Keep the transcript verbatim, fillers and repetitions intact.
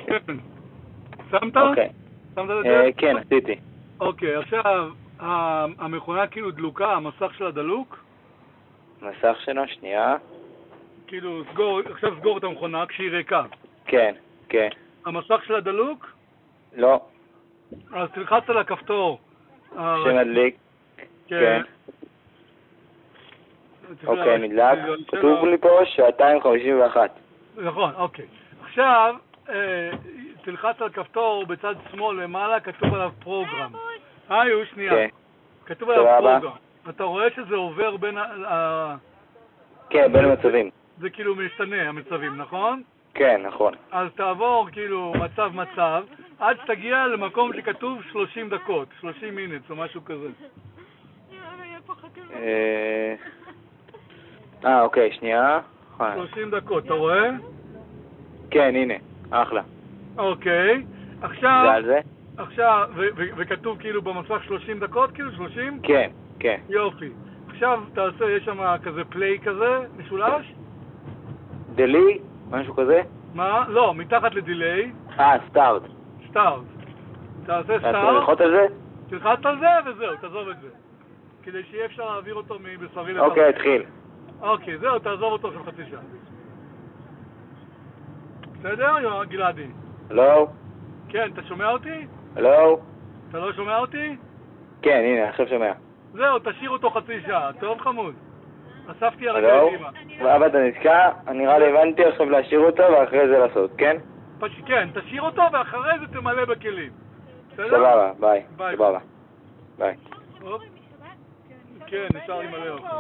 כן. שמת? אוקיי. שמת את אה, זה? כן, עשיתי. אוקיי, עכשיו, ה- המכונה כאילו דלוקה, המסך שלה דלוק? מסך שלו, שנייה. כאילו, סגור, עכשיו סגור את המכונה כשהיא ריקה. כן, כן. המסך שלה דלוק? לא. אז תלחץ על הכפתור. ה- שמדליק. כן. צריך אוקיי, לה- נדלק. לה- כתוב לי פה שעתיים חמישים ואחת. נכון, אוקיי. עכשיו, אה, תלחץ על כפתור בצד שמאל למעלה, כתוב עליו פרוגרם. היי, הוא שנייה. כן. כתוב עליו סבבה. פרוגרם. אתה רואה שזה עובר בין ה... ה- כן, בין המצבים. זה כאילו משתנה, המצבים, נכון? כן, נכון. אז תעבור כאילו מצב מצב, עד שתגיע למקום שכתוב שלושים דקות, שלושים מינץ או משהו כזה. אה, אה, אוקיי, שנייה. שלושים דקות, אתה רואה? כן, הנה. אחלה. אוקיי. עכשיו... זה על זה? עכשיו, ו- ו- וכתוב כאילו במסך שלושים דקות, כאילו שלושים? כן, כן. יופי. עכשיו תעשה, יש שם כזה פליי כזה, משולש? דלי? משהו כזה? מה? לא, מתחת לדיליי, אה, סטארט. סטארט. תעשה אתה צריך סטארט, ללחוץ על זה? תלחץ על זה וזהו, תעזוב את זה. כדי שיהיה אפשר להעביר אותו מבשרי לחלק. אוקיי, התחיל. אוקיי, זהו, תעזוב אותו של חצי שעה. בסדר, יו- גלעדי? הלו? כן, אתה שומע אותי? הלו? אתה לא שומע אותי? כן, הנה, עכשיו שומע. זהו, תשאיר אותו חצי שעה. טוב, חמוד. אספתי הרגע הלו? קדימה. ואבא אתה נתקע? נראה לי הבנתי עכשיו להשאיר אותו ואחרי זה לעשות, כן? פש... כן, תשאיר אותו ואחרי זה תמלא בכלים. בסדר? סבבה, ביי. ביי. סבבה. ביי. הופ. כן, נשאר עם הלב.